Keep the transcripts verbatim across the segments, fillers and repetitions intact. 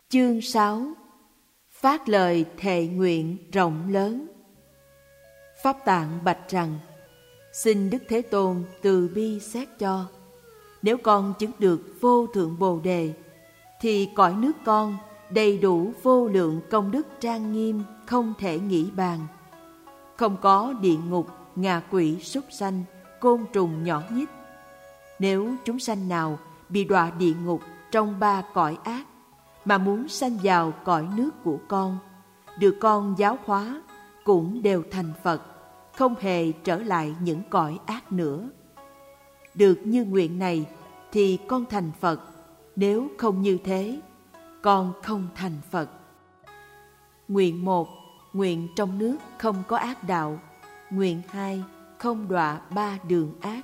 Chương sáu. Phát lời thệ nguyện rộng lớn. Pháp Tạng bạch rằng: xin Đức Thế Tôn từ bi xét cho. Nếu con chứng được vô thượng Bồ Đề, thì cõi nước con đầy đủ vô lượng công đức trang nghiêm, không thể nghĩ bàn. Không có địa ngục, ngạ quỷ, súc sanh, côn trùng nhỏ nhít. Nếu chúng sanh nào bị đọa địa ngục trong ba cõi ác, mà muốn sanh vào cõi nước của con, được con giáo hóa, cũng đều thành Phật, không hề trở lại những cõi ác nữa. Được như nguyện này thì con thành Phật, nếu không như thế, con không thành Phật. Nguyện một, nguyện trong nước không có ác đạo. Nguyện hai, không đọa ba đường ác.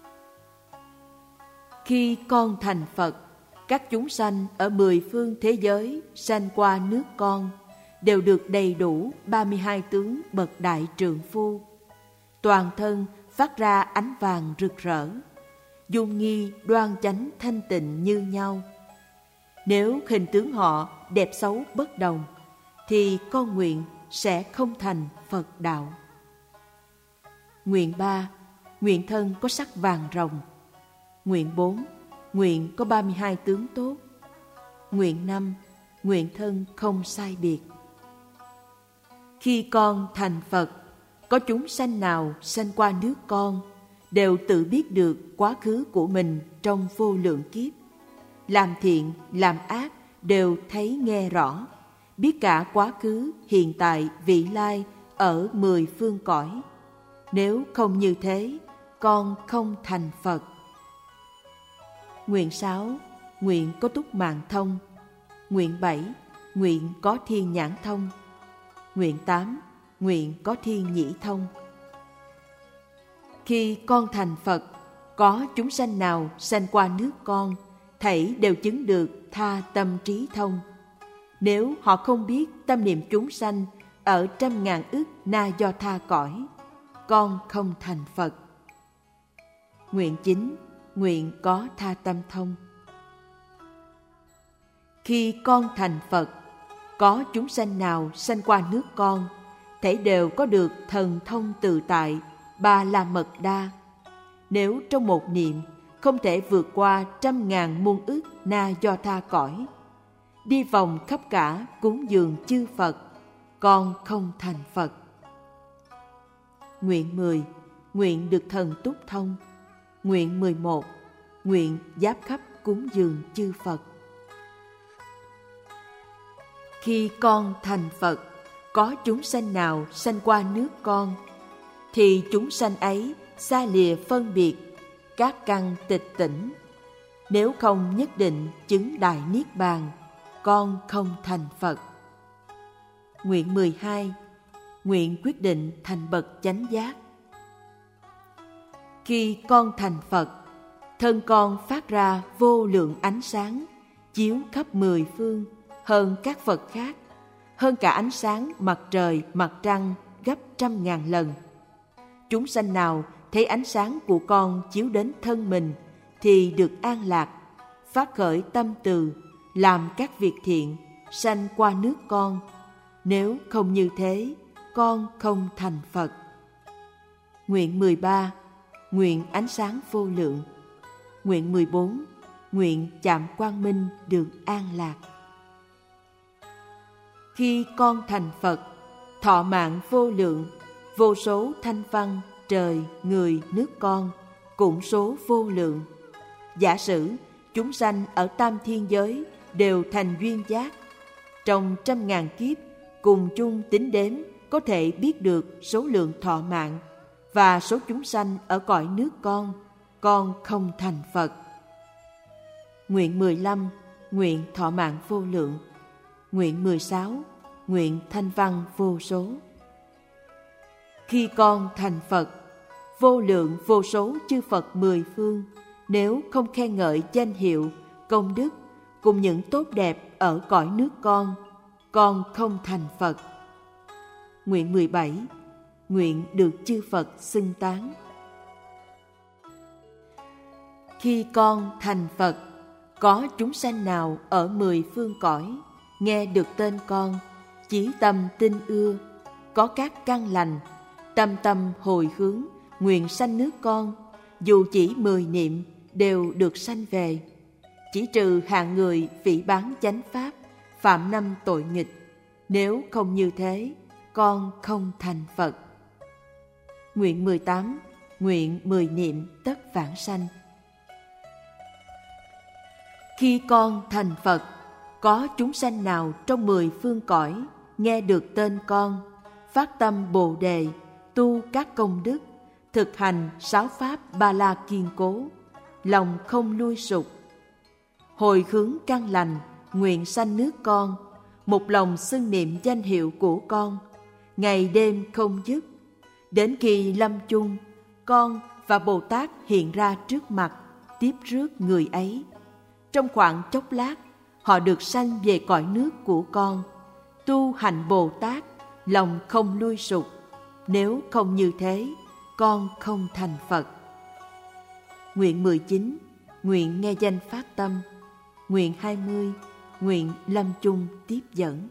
Khi con thành Phật, các chúng sanh ở mười phương thế giới sanh qua nước con đều được đầy đủ ba mươi hai tướng bậc đại trượng phu. Toàn thân phát ra ánh vàng rực rỡ, dung nghi đoan chánh thanh tịnh như nhau. Nếu hình tướng họ đẹp xấu bất đồng, thì con nguyện sẽ không thành Phật đạo. Nguyện ba, nguyện thân có sắc vàng rồng. Nguyện bốn, nguyện có ba mươi hai tướng tốt. Nguyện năm, nguyện thân không sai biệt. Khi con thành Phật, có chúng sanh nào sanh qua nước con đều tự biết được quá khứ của mình trong vô lượng kiếp. Làm thiện, làm ác đều thấy nghe rõ, biết cả quá khứ, hiện tại, vị lai ở mười phương cõi. Nếu không như thế, con không thành Phật. Nguyện sáu, nguyện có túc mạng thông. Nguyện bảy, nguyện có thiên nhãn thông. Nguyện tám, nguyện có thiên nhĩ thông. Khi con thành Phật, có chúng sanh nào sanh qua nước con, thảy đều chứng được tha tâm trí thông. Nếu họ không biết tâm niệm chúng sanh ở trăm ngàn ức na do tha cõi, con không thành Phật. Nguyện chín, nguyện có tha tâm thông. Khi con thành Phật, có chúng sanh nào sanh qua nước con, thảy đều có được thần thông tự tại, ba la mật đa. Nếu trong một niệm không thể vượt qua trăm ngàn muôn ức na do tha cõi, đi vòng khắp cả cúng dường chư Phật, con không thành Phật. Nguyện mười, nguyện được thần túc thông. Nguyện mười một, nguyện giáp khắp cúng dường chư Phật. Khi con thành Phật, có chúng sanh nào sanh qua nước con, thì chúng sanh ấy xa lìa phân biệt, các căn tịch tỉnh. Nếu không nhất định chứng đại niết bàn, con không thành Phật. Nguyện mười hai, nguyện quyết định thành bậc chánh giác. Khi con thành Phật, thân con phát ra vô lượng ánh sáng, chiếu khắp mười phương, hơn các Phật khác, hơn cả ánh sáng mặt trời, mặt trăng gấp trăm ngàn lần. Chúng sanh nào thấy ánh sáng của con chiếu đến thân mình thì được an lạc, phát khởi tâm từ, làm các việc thiện, sanh qua nước con. Nếu không như thế, con không thành Phật. Nguyện mười ba, nguyện ánh sáng vô lượng. Nguyện mười bốn, nguyện chạm quang minh được an lạc. Khi con thành Phật, thọ mạng vô lượng, vô số thanh văn, trời, người, nước con, cũng số vô lượng. Giả sử chúng sanh ở tam thiên giới đều thành duyên giác, trong trăm ngàn kiếp cùng chung tính đếm có thể biết được số lượng thọ mạng và số chúng sanh ở cõi nước con, con không thành Phật. Nguyện mười lăm, nguyện thọ mạng vô lượng. Nguyện mười sáu, nguyện thanh văn vô số. Khi con thành Phật, vô lượng vô số chư Phật mười phương, nếu không khen ngợi danh hiệu, công đức cùng những tốt đẹp ở cõi nước con, con không thành Phật. Nguyện mười bảy, nguyện được chư Phật xưng tán. Khi con thành Phật, có chúng sanh nào ở mười phương cõi, nghe được tên con, chí tâm tin ưa, có các căn lành, tâm tâm hồi hướng, nguyện sanh nước con, dù chỉ mười niệm đều được sanh về. Chỉ trừ hạng người phỉ báng chánh pháp, phạm năm tội nghịch, nếu không như thế, con không thành Phật. Nguyện mười tám, nguyện mười niệm tất vãng sanh. Khi con thành Phật, có chúng sanh nào trong mười phương cõi nghe được tên con, phát tâm Bồ Đề, tu các công đức, thực hành sáu pháp ba la kiên cố, lòng không lui sụp, hồi hướng căn lành, nguyện sanh nước con, một lòng xưng niệm danh hiệu của con, ngày đêm không dứt, đến khi lâm chung, con và Bồ Tát hiện ra trước mặt, tiếp rước người ấy. Trong khoảng chốc lát, họ được sanh về cõi nước của con, tu hành Bồ Tát, lòng không lui sụp. Nếu không như thế, con không thành Phật. Nguyện mười chín, nguyện nghe danh phát tâm. Nguyện hai mươi, nguyện lâm chung tiếp dẫn.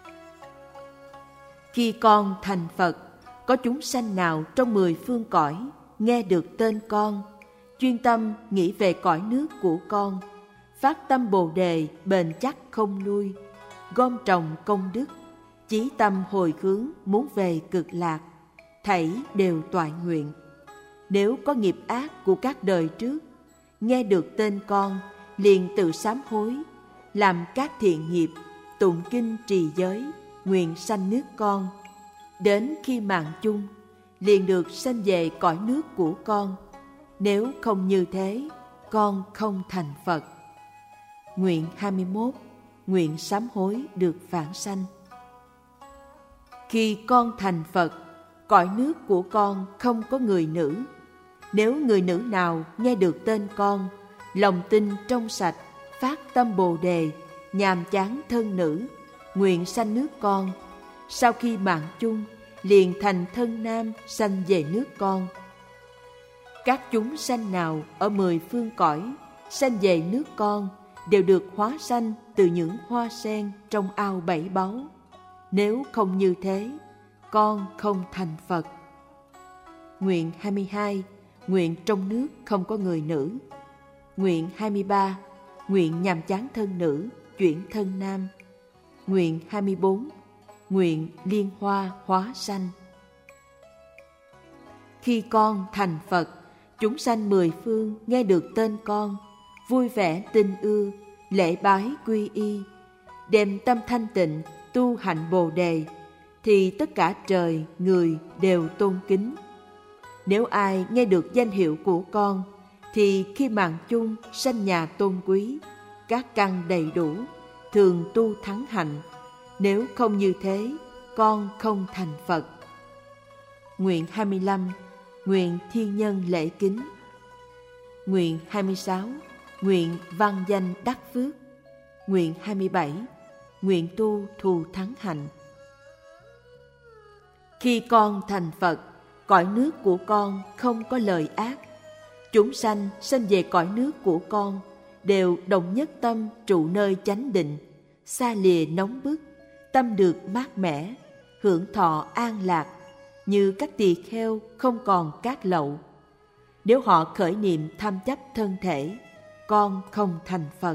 Khi con thành Phật, có chúng sanh nào trong mười phương cõi nghe được tên con, chuyên tâm nghĩ về cõi nước của con, phát tâm Bồ Đề bền chắc không lui, gom trồng công đức, chí tâm hồi hướng muốn về cực lạc, thảy đều toại nguyện. Nếu có nghiệp ác của các đời trước, nghe được tên con liền tự sám hối, làm các thiện nghiệp, tụng kinh trì giới, nguyện sanh nước con. Đến khi mạng chung, liền được sanh về cõi nước của con. Nếu không như thế, con không thành Phật. Nguyện hai mươi mốt, nguyện sám hối được vãng sanh. Khi con thành Phật, cõi nước của con không có người nữ. Nếu người nữ nào nghe được tên con, lòng tin trong sạch, phát tâm Bồ Đề, nhàm chán thân nữ, nguyện sanh nước con, sau khi mạng chung, liền thành thân nam sanh về nước con. Các chúng sanh nào ở mười phương cõi sanh về nước con đều được hóa sanh từ những hoa sen trong ao bảy báu. Nếu không như thế, con không thành Phật. Nguyện hai mươi hai, nguyện trong nước không có người nữ. Nguyện hai mươi ba, nguyện nhàm chán thân nữ, chuyển thân nam. Nguyện hai mươi bốn, nguyện liên hoa hóa sanh. Khi con thành Phật, chúng sanh mười phương nghe được tên con, vui vẻ tin ưa, lễ bái quy y, đem tâm thanh tịnh tu hành Bồ Đề, thì tất cả trời người đều tôn kính. Nếu ai nghe được danh hiệu của con, thì khi mạng chung sanh nhà tôn quý, các căn đầy đủ, thường tu thắng hạnh. Nếu không như thế, con không thành Phật. Nguyện hai mươi lăm, nguyện thiên nhân lễ kính. Nguyện hai mươi sáu, nguyện văn danh đắc phước. Nguyện hai mươi bảy, nguyện tu thù thắng hạnh. Khi con thành Phật, cõi nước của con không có lời ác. Chúng sanh sanh về cõi nước của con đều đồng nhất tâm trụ nơi chánh định, xa lìa nóng bức, tâm được mát mẻ, hưởng thọ an lạc, như các tỳ kheo không còn cát lậu. Nếu họ khởi niệm tham chấp thân thể, con không thành Phật.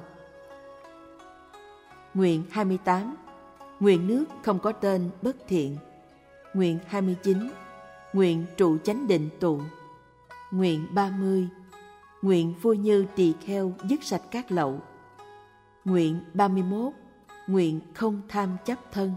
Nguyện hai mươi tám, nguyện nước không có tên bất thiện. Nguyện hai mươi chín, nguyện trụ chánh định tụ. Nguyện ba mươi, nguyện vui như tỳ kheo dứt sạch các lậu. Nguyện ba mươi mốt, nguyện không tham chấp thân.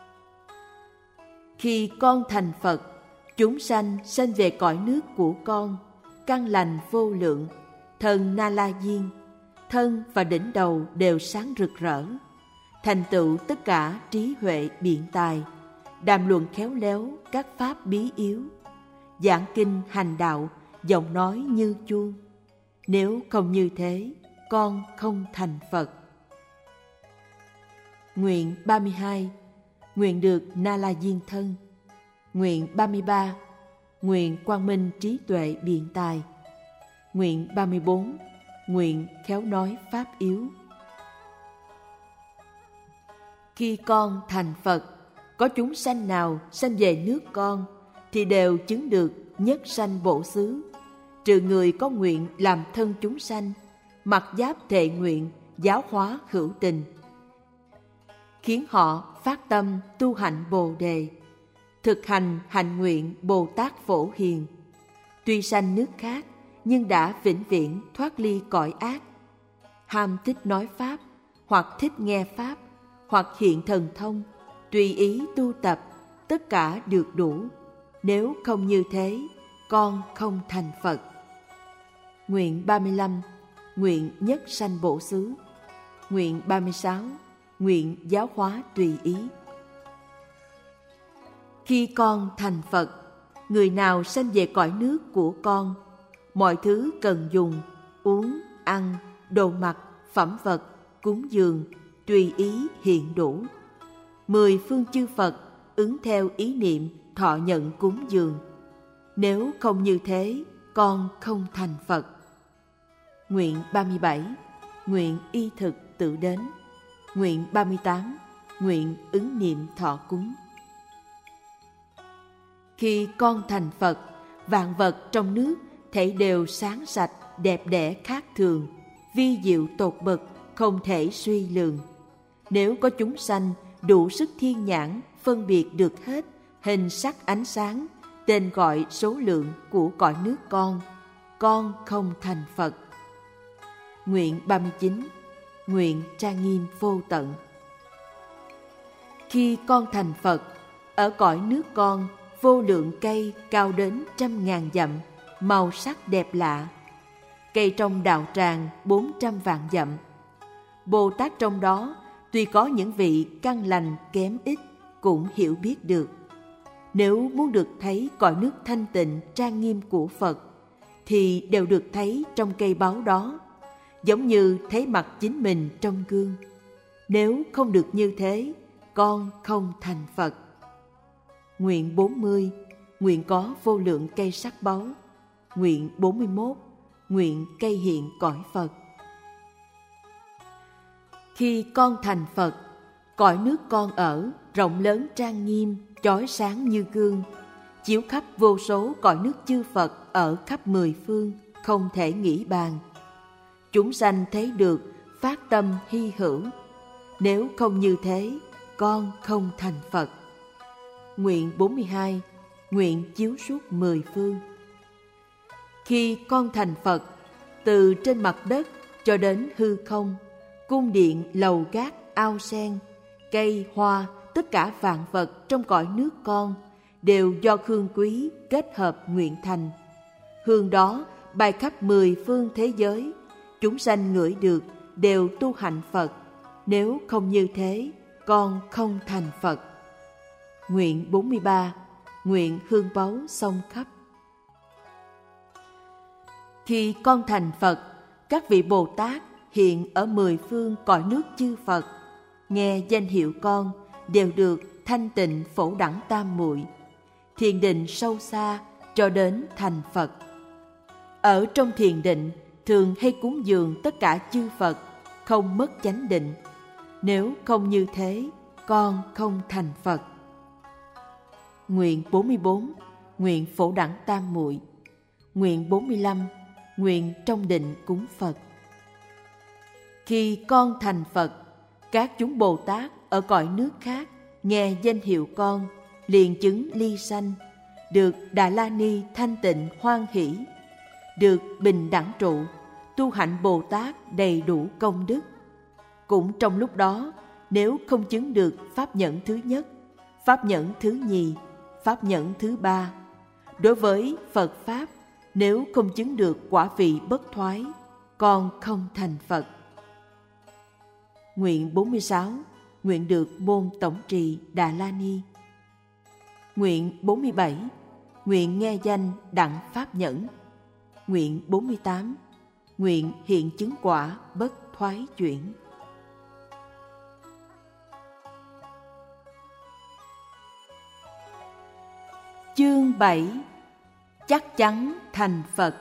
Khi con thành Phật, chúng sanh sanh về cõi nước của con, căn lành vô lượng, thân Na La Diên, thân và đỉnh đầu đều sáng rực rỡ, thành tựu tất cả trí huệ biện tài, đàm luận khéo léo các pháp bí yếu, giảng kinh hành đạo, giọng nói như chuông. Nếu không như thế, con không thành Phật. Nguyện ba mươi hai, nguyện được Na La Diên thân. Nguyện ba mươi ba, nguyện quang minh trí tuệ biện tài. Nguyện ba mươi bốn, nguyện khéo nói pháp yếu. Khi con thành Phật, có chúng sanh nào sanh về nước con thì đều chứng được nhất sanh bổ xứ, trừ người có nguyện làm thân chúng sanh, mặc giáp thệ nguyện, giáo hóa hữu tình, khiến họ phát tâm tu hạnh Bồ Đề, thực hành hạnh nguyện Bồ Tát Phổ Hiền. Tuy sanh nước khác, nhưng đã vĩnh viễn thoát ly cõi ác. Ham thích nói Pháp, hoặc thích nghe Pháp, hoặc hiện thần thông, tùy ý tu tập, tất cả được đủ. Nếu không như thế, con không thành Phật. Nguyện ba mươi lăm. Nguyện nhất sanh bổ xứ. Nguyện ba mươi sáu. Nguyện giáo hóa tùy ý. Khi con thành Phật, người nào sanh về cõi nước của con, mọi thứ cần dùng, uống, ăn, đồ mặc, phẩm vật, cúng dường, tùy ý hiện đủ. Mười phương chư Phật ứng theo ý niệm thọ nhận cúng dường. Nếu không như thế, con không thành Phật. Nguyện ba mươi bảy. Nguyện y thực tự đến. Nguyện ba mươi tám. Nguyện ứng niệm thọ cúng. Khi con thành Phật, vạn vật trong nước thảy đều sáng sạch, đẹp đẽ khác thường, vi diệu tột bậc, không thể suy lường. Nếu có chúng sanh đủ sức thiên nhãn phân biệt được hết hình sắc ánh sáng, tên gọi số lượng của cõi nước con, con không thành Phật. Nguyện ba mươi chín. Nguyện trang nghiêm vô tận. Khi con thành Phật, ở cõi nước con, vô lượng cây cao đến trăm ngàn dặm, màu sắc đẹp lạ. Cây trong đạo tràng bốn trăm vạn dặm. Bồ Tát trong đó, tuy có những vị căn lành kém ít, cũng hiểu biết được. Nếu muốn được thấy cõi nước thanh tịnh trang nghiêm của Phật, thì đều được thấy trong cây báu đó, giống như thấy mặt chính mình trong gương. Nếu không được như thế, con không thành Phật. Nguyện bốn mươi. Nguyện có vô lượng cây sắc báu. Nguyện bốn mươi mốt. Nguyện cây hiện cõi Phật. Khi con thành Phật, cõi nước con ở rộng lớn trang nghiêm, chói sáng như gương, chiếu khắp vô số cõi nước chư Phật ở khắp mười phương, không thể nghĩ bàn. Chúng sanh thấy được, phát tâm hy hữu. Nếu không như thế, con không thành Phật. Nguyện bốn mươi hai. Nguyện chiếu suốt mười phương. Khi con thành Phật, từ trên mặt đất cho đến hư không, cung điện, lầu gác, ao sen, cây, hoa, tất cả vạn vật trong cõi nước con đều do hương quý kết hợp nguyện thành. Hương đó bay khắp mười phương thế giới, chúng sanh ngửi được đều tu hạnh Phật. Nếu không như thế, con không thành Phật. Nguyện bốn mươi ba. Nguyện hương báu sông khắp. Khi con thành Phật, các vị Bồ Tát hiện ở mười phương cõi nước chư Phật, nghe danh hiệu con đều được thanh tịnh phổ đẳng tam muội, thiền định sâu xa cho đến thành Phật. Ở trong thiền định thường hay cúng dường tất cả chư Phật, không mất chánh định. Nếu không như thế, con không thành Phật. Nguyện bốn mươi bốn. Nguyện phổ đẳng tam muội. Nguyện bốn mươi lăm. Nguyện trong định cúng Phật. Khi con thành Phật, các chúng Bồ Tát ở cõi nước khác nghe danh hiệu con liền chứng ly sanh, được Đà La Ni thanh tịnh hoan hỷ, được bình đẳng trụ, tu hạnh Bồ Tát đầy đủ công đức. Cũng trong lúc đó, nếu không chứng được pháp nhẫn thứ nhất, pháp nhẫn thứ nhì, pháp nhẫn thứ ba, đối với Phật Pháp, nếu không chứng được quả vị bất thoái, con không thành Phật. Nguyện bốn mươi sáu. Nguyện được môn tổng trì Đà La Ni. Nguyện bốn mươi bảy. Nguyện nghe danh đặng pháp nhẫn. Nguyện bốn mươi tám. Nguyện hiện chứng quả bất thoái chuyển. Chương bảy. Chắc chắn thành Phật.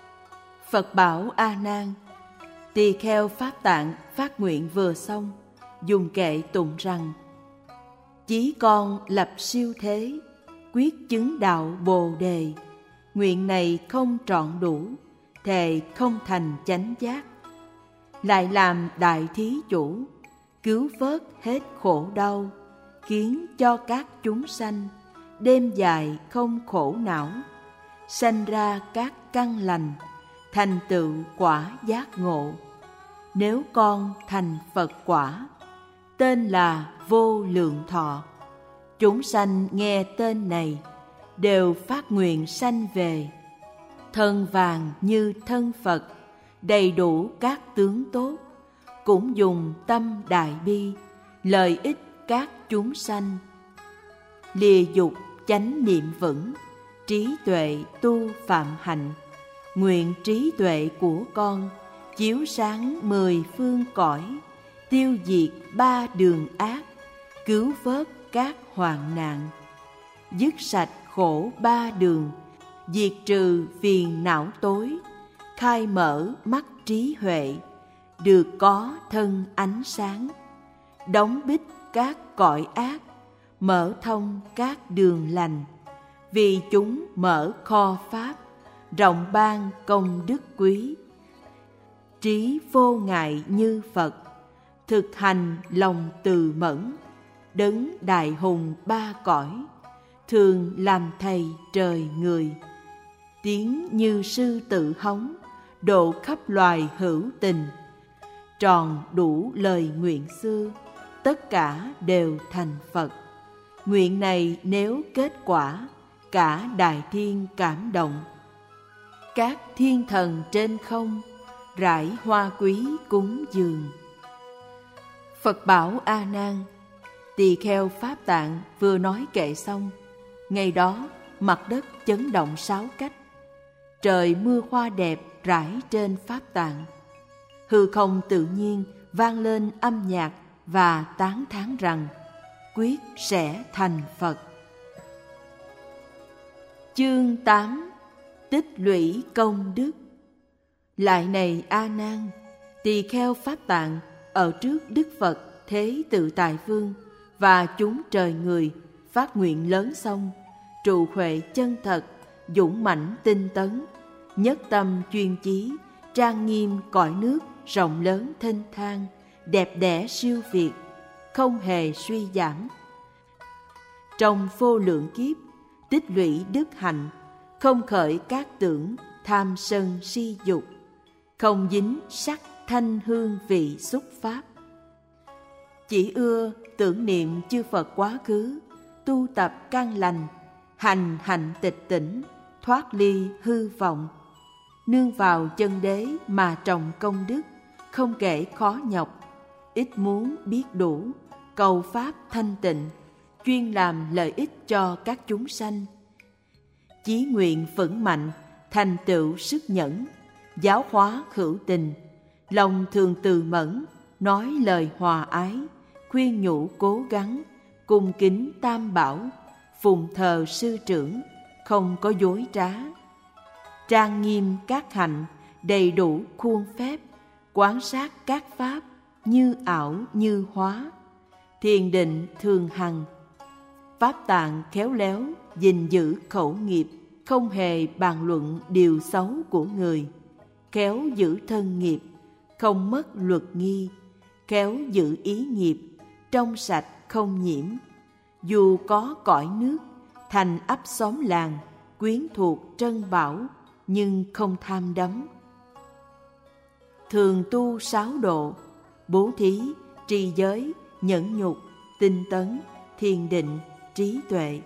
Phật bảo A Nan: Tỳ kheo Pháp Tạng phát nguyện vừa xong, dùng kệ tụng rằng: chí con lập siêu thế, quyết chứng đạo Bồ đề. Nguyện này không trọn đủ, thề không thành chánh giác. Lại làm đại thí chủ, cứu vớt hết khổ đau, khiến cho các chúng sanh đêm dài không khổ não, sanh ra các căn lành, thành tựu quả giác ngộ. Nếu con thành Phật quả, tên là vô lượng thọ. Chúng sanh nghe tên này đều phát nguyện sanh về. Thân vàng như thân Phật, đầy đủ các tướng tốt, cũng dùng tâm đại bi, lợi ích các chúng sanh. Lìa dục chánh niệm vững, trí tuệ tu phạm hạnh. Nguyện trí tuệ của con chiếu sáng mười phương cõi, tiêu diệt ba đường ác, cứu vớt các hoạn nạn, dứt sạch khổ ba đường, diệt trừ phiền não tối, khai mở mắt trí huệ, được có thân ánh sáng, đóng bít các cõi ác, mở thông các đường lành. Vì chúng mở kho pháp, rộng ban công đức quý. Trí vô ngại như Phật, thực hành lòng từ mẫn, đấng đại hùng ba cõi, thường làm thầy trời người. Tiếng như sư tử hống, độ khắp loài hữu tình. Tròn đủ lời nguyện xưa, tất cả đều thành Phật. Nguyện này nếu kết quả, cả đại thiên cảm động. Các thiên thần trên không, rải hoa quý cúng dường. Phật bảo A Nan: tỳ kheo Pháp Tạng vừa nói kệ xong, ngày đó mặt đất chấn động sáu cách, trời mưa hoa đẹp rải trên Pháp Tạng. Hư không tự nhiên vang lên âm nhạc và tán thán rằng quyết sẽ thành Phật. Chương tám. Tích lũy công đức. Lại này A Nan, tỳ kheo Pháp Tạng ở trước Đức Phật Thế Tự Tại Vương và chúng trời người phát nguyện lớn xong, trụ huệ chân thật, dũng mãnh tinh tấn, nhất tâm chuyên chí, trang nghiêm cõi nước rộng lớn thênh thang, đẹp đẽ siêu việt, không hề suy giảm. Trong vô lượng kiếp tích lũy đức hạnh, không khởi các tưởng tham sân si dục, không dính sắc thanh hương vị xúc pháp. Chỉ ưa tưởng niệm chư Phật quá khứ, tu tập căn lành, hành hạnh tịch tỉnh, thoát ly hư vọng. Nương vào chân đế mà trồng công đức, không kể khó nhọc, ít muốn biết đủ, cầu pháp thanh tịnh, chuyên làm lợi ích cho các chúng sanh. Chí nguyện vững mạnh, thành tựu sức nhẫn, giáo hóa hữu tình, lòng thường từ mẫn, nói lời hòa ái, khuyên nhủ cố gắng, cung kính tam bảo, phụng thờ sư trưởng, không có dối trá. Trang nghiêm các hạnh, đầy đủ khuôn phép, quán sát các pháp, như ảo như hóa, thiền định thường hằng. Pháp Tạng khéo léo, gìn giữ khẩu nghiệp, không hề bàn luận điều xấu của người, khéo giữ thân nghiệp, không mất luật nghi, khéo giữ ý nghiệp, trong sạch không nhiễm. Dù có cõi nước, thành ấp xóm làng, quyến thuộc trân bảo, nhưng không tham đắm. Thường tu sáu độ, bố thí, trì giới, nhẫn nhục, tinh tấn, thiền định, trí tuệ.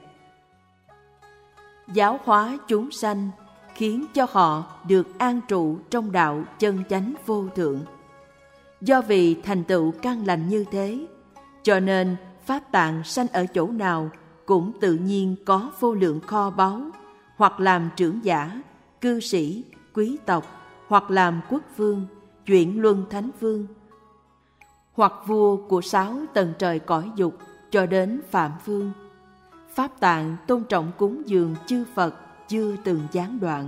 Giáo hóa chúng sanh, khiến cho họ được an trụ trong đạo chân chánh vô thượng. Do vì thành tựu căn lành như thế, cho nên Pháp Tạng sanh ở chỗ nào cũng tự nhiên có vô lượng kho báu, hoặc làm trưởng giả, cư sĩ, quý tộc, hoặc làm quốc vương, chuyển luân thánh vương, hoặc vua của sáu tầng trời cõi dục cho đến Phạm Vương. Pháp Tạng tôn trọng cúng dường chư Phật chưa từng gián đoạn.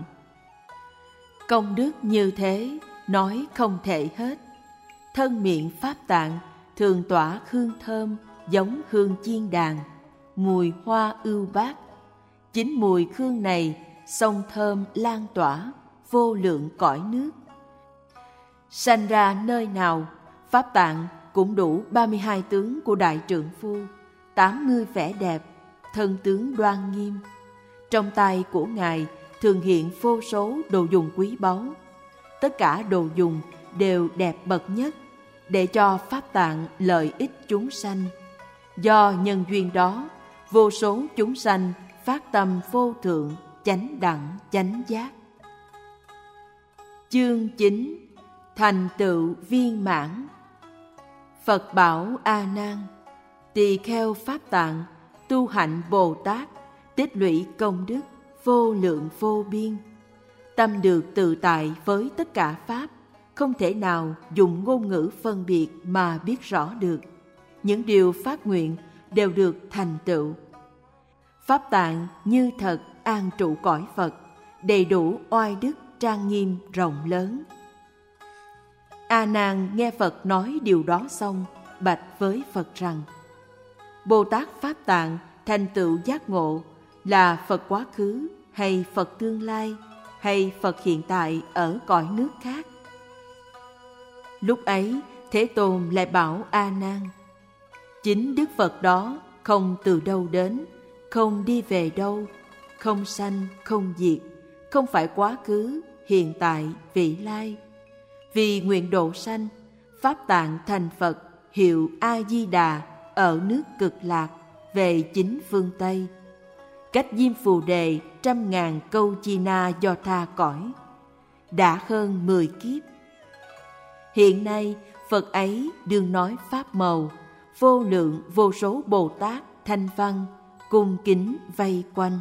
Công đức như thế nói không thể hết. Thân miệng Pháp Tạng thường tỏa hương thơm giống hương chiên đàn, mùi hoa ưu bát. Chính mùi hương này xông thơm lan tỏa vô lượng cõi nước. Sanh ra nơi nào, Pháp Tạng cũng đủ ba mươi hai tướng của đại trượng phu, tám mươi vẻ đẹp, thân tướng đoan nghiêm. Trong tay của Ngài thường hiện vô số đồ dùng quý báu. Tất cả đồ dùng đều đẹp bậc nhất, để cho Pháp Tạng lợi ích chúng sanh. Do nhân duyên đó, vô số chúng sanh phát tâm vô thượng, chánh đẳng, chánh giác. Chương chín. Thành tựu viên mãn. Phật bảo A Nan: tỳ kheo Pháp Tạng tu hạnh Bồ Tát, tích lũy công đức vô lượng vô biên. Tâm được tự tại với tất cả pháp, không thể nào dùng ngôn ngữ phân biệt mà biết rõ được. Những điều phát nguyện đều được thành tựu. Pháp Tạng như thật an trụ cõi Phật, đầy đủ oai đức trang nghiêm rộng lớn. A Nan nghe Phật nói điều đó xong, bạch với Phật rằng: Bồ Tát Pháp Tạng thành tựu giác ngộ là Phật quá khứ hay Phật tương lai hay Phật hiện tại ở cõi nước khác? Lúc ấy Thế Tôn lại bảo A Nan: chính Đức Phật đó không từ đâu đến, không đi về đâu, không sanh không diệt, không phải quá khứ, hiện tại, vị lai. Vì nguyện độ sanh, Pháp Tạng thành Phật hiệu A Di Đà ở nước Cực Lạc về chính phương Tây, cách Diêm Phù Đề trăm ngàn câu chi na do tha cõi, đã hơn mười kiếp. Hiện nay Phật ấy đương nói pháp màu, vô lượng vô số Bồ Tát thanh văn cung kính vây quanh.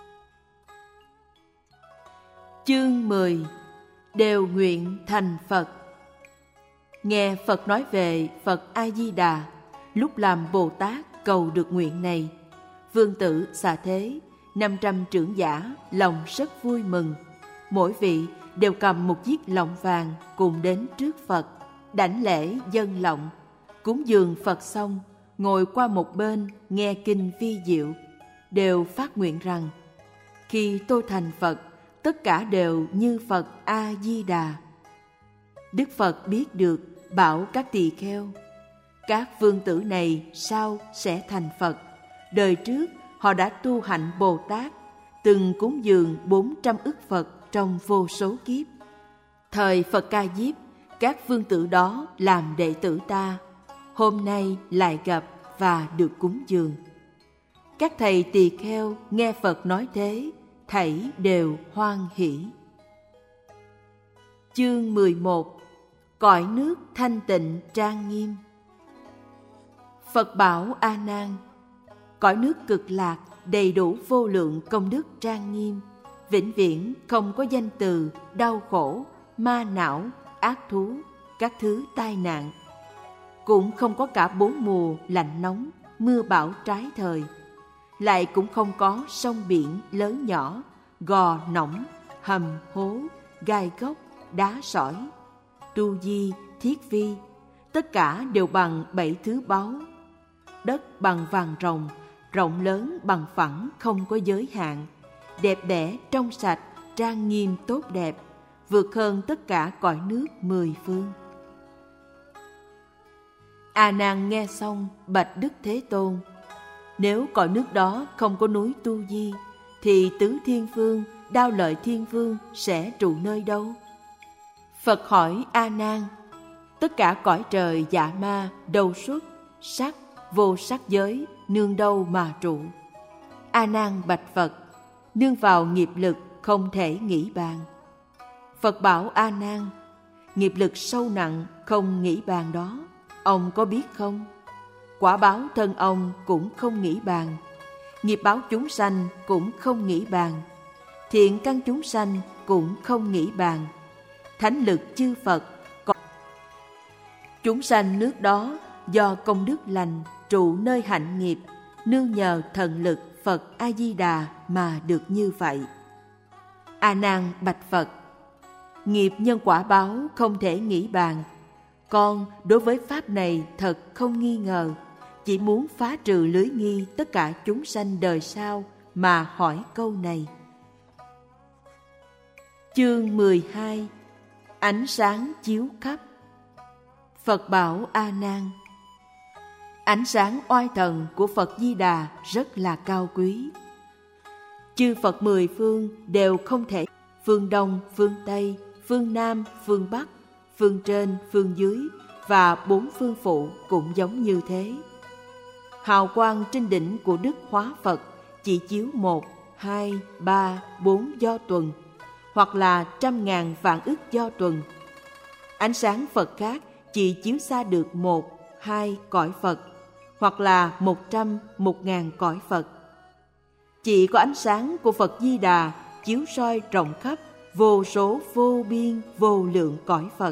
Chương mười. Đều nguyện thành Phật. Nghe Phật nói về Phật A Di Đà lúc làm Bồ Tát cầu được nguyện này, vương tử xà thế, năm trăm trưởng giả lòng rất vui mừng. Mỗi vị đều cầm một chiếc lọng vàng cùng đến trước Phật, đảnh lễ dâng lọng, cúng dường Phật xong, ngồi qua một bên nghe kinh vi diệu, đều phát nguyện rằng: khi tôi thành Phật, tất cả đều như Phật A Di Đà. Đức Phật biết được, bảo các tỳ kheo: các vương tử này sau sẽ thành Phật. Đời trước họ đã tu hạnh Bồ Tát, từng cúng dường bốn trăm ức Phật trong vô số kiếp. Thời Phật Ca Diếp, các vương tử đó làm đệ tử ta, hôm nay lại gặp và được cúng dường. Các thầy tỳ kheo nghe Phật nói thế, thảy đều hoan hỷ. Chương mười một. Cõi nước thanh tịnh trang nghiêm. Phật bảo A Nan: cõi nước Cực Lạc đầy đủ vô lượng công đức trang nghiêm, vĩnh viễn không có danh từ, đau khổ, ma não, ác thú, các thứ tai nạn. Cũng không có cả bốn mùa lạnh nóng, mưa bão trái thời. Lại cũng không có sông biển lớn nhỏ, gò nõng, hầm hố, gai góc, đá sỏi, tu di, thiết vi, tất cả đều bằng bảy thứ báu. Đất bằng vàng ròng, rộng lớn bằng phẳng không có giới hạn, đẹp đẽ trong sạch, trang nghiêm tốt đẹp, vượt hơn tất cả cõi nước mười phương. A Nan nghe xong bạch Đức Thế Tôn: nếu cõi nước đó không có núi Tu Di, thì tứ thiên vương, đao lợi thiên vương sẽ trụ nơi đâu? Phật hỏi A Nan: tất cả cõi trời dạ ma, đầu xuất, sắc, vô sắc giới, nương đâu mà trụ? A Nan bạch Phật: nương vào nghiệp lực không thể nghĩ bàn. Phật bảo A Nan: nghiệp lực sâu nặng không nghĩ bàn đó, ông có biết không? Quả báo thân ông cũng không nghĩ bàn, nghiệp báo chúng sanh cũng không nghĩ bàn, thiện căn chúng sanh cũng không nghĩ bàn, thánh lực chư Phật còn... Chúng sanh nước đó do công đức lành trụ nơi hạnh nghiệp, nương nhờ thần lực Phật A Di Đà mà được như vậy. A Nan bạch Phật: nghiệp nhân quả báo không thể nghĩ bàn, Con đối với pháp này thật không nghi ngờ, chỉ muốn phá trừ lưới nghi tất cả chúng sanh đời sau mà hỏi câu này. Chương mười hai. Ánh sáng chiếu khắp. Phật bảo A Nan: ánh sáng oai thần của Phật Di Đà rất là cao quý. Chư Phật mười phương đều không thể, phương Đông, phương Tây, phương Nam, phương Bắc, phương trên, phương dưới và bốn phương phụ cũng giống như thế. Hào quang trên đỉnh của Đức Hóa Phật chỉ chiếu một, hai, ba, bốn do tuần, hoặc là trăm ngàn vạn ức do tuần. Ánh sáng Phật khác chỉ chiếu xa được một, hai cõi Phật, hoặc là một trăm, một ngàn cõi Phật. Chỉ có ánh sáng của Phật Di Đà chiếu soi rộng khắp vô số vô biên vô lượng cõi Phật.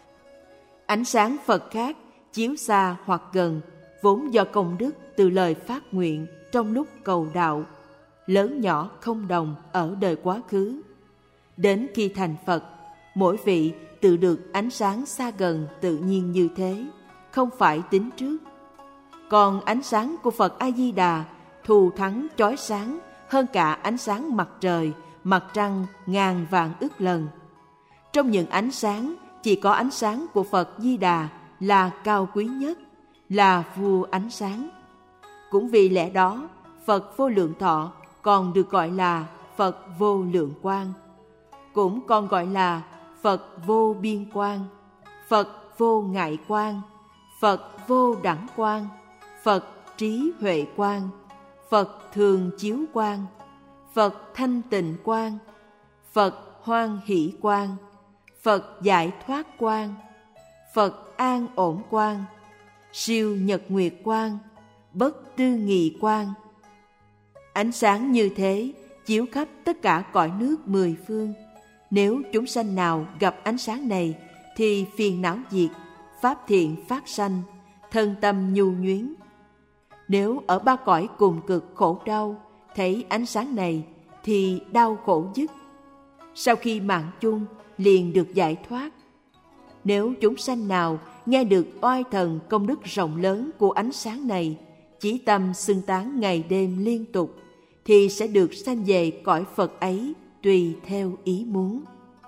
Ánh sáng Phật khác chiếu xa hoặc gần, vốn do công đức từ lời phát nguyện trong lúc cầu đạo, lớn nhỏ không đồng ở đời quá khứ. Đến khi thành Phật, mỗi vị tự được ánh sáng xa gần tự nhiên như thế, không phải tính trước. Còn ánh sáng của Phật A-di-đà thù thắng chói sáng hơn cả ánh sáng mặt trời, mặt trăng ngàn vạn ức lần. Trong những ánh sáng, chỉ có ánh sáng của Phật Di Đà là cao quý nhất, là vua ánh sáng. Cũng vì lẽ đó, Phật Vô Lượng Thọ còn được gọi là Phật Vô Lượng Quang, cũng còn gọi là Phật Vô Biên Quang, Phật Vô Ngại Quang, Phật Vô Đẳng Quang, Phật Trí Huệ Quang, Phật Thường Chiếu Quang, Phật Thanh Tịnh Quang, Phật Hoan Hỷ Quang, Phật Giải Thoát Quang, Phật An Ổn Quang, Siêu Nhật Nguyệt Quang, Bất Tư Nghị Quang. Ánh sáng như thế chiếu khắp tất cả cõi nước mười phương. Nếu chúng sanh nào gặp ánh sáng này thì phiền não diệt, pháp thiện phát sanh, thân tâm nhu nhuyến. Nếu ở ba cõi cùng cực khổ đau thấy ánh sáng này thì đau khổ dứt. Sau khi mạng chung liền được giải thoát. Nếu chúng sanh nào nghe được oai thần công đức rộng lớn của ánh sáng này, chí tâm xưng tán ngày đêm liên tục, thì sẽ được sanh về cõi Phật ấy tùy theo ý muốn.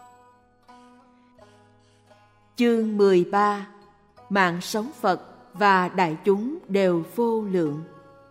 Chương mười ba. Mạng sống Phật và đại chúng đều vô lượng.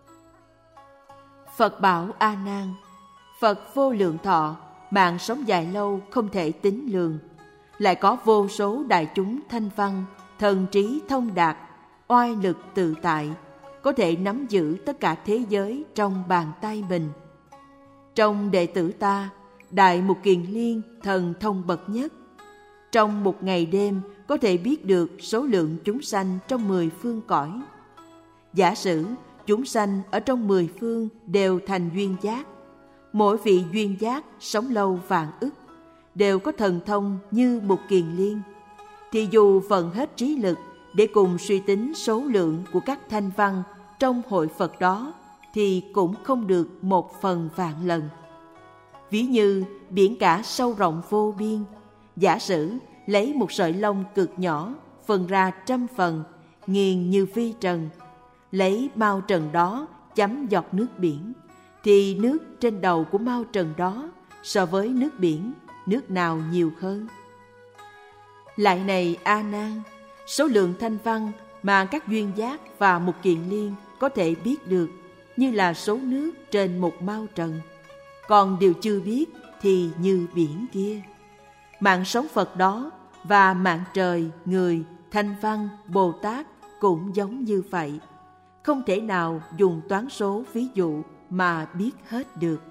Phật bảo A Nan: Phật Vô Lượng Thọ, mạng sống dài lâu không thể tính lường. Lại có vô số đại chúng thanh văn, thần trí thông đạt, oai lực tự tại, có thể nắm giữ tất cả thế giới trong bàn tay mình. Trong đệ tử ta, Đại Mục Kiền Liên thần thông bậc nhất, trong một ngày đêm có thể biết được số lượng chúng sanh trong mười phương cõi. Giả sử chúng sanh ở trong mười phương đều thành duyên giác, mỗi vị duyên giác sống lâu vạn ức, đều có thần thông như Mục Kiền Liên, thì dù vận hết trí lực để cùng suy tính số lượng của các thanh văn trong hội Phật đó, thì cũng không được một phần vạn lần. Ví như biển cả sâu rộng vô biên, giả sử lấy một sợi lông cực nhỏ phân ra trăm phần, nghiền như vi trần, lấy mao trần đó chấm giọt nước biển, thì nước trên đầu của mao trần đó so với nước biển, nước nào nhiều hơn? Lại này A Nan, số lượng thanh văn mà các duyên giác và Mục Kiền Liên có thể biết được như là số nước trên một mao trần, còn điều chưa biết thì như biển kia. Mạng sống Phật đó và mạng trời, người, thanh văn, Bồ Tát cũng giống như vậy, không thể nào dùng toán số ví dụ mà biết hết được.